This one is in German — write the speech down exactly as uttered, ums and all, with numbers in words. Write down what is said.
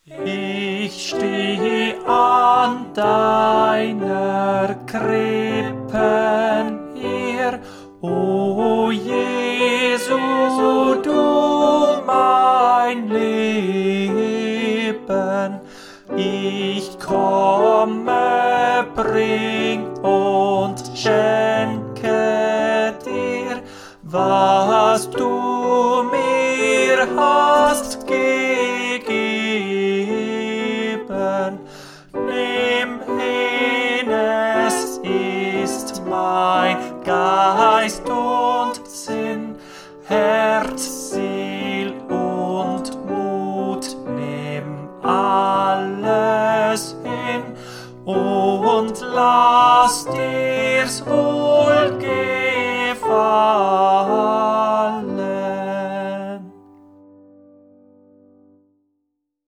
Ich steh an deiner Krippen her, o Jesu, du mein Leben. Ich komme, bring und schenke dir, was du mir hast gegeben.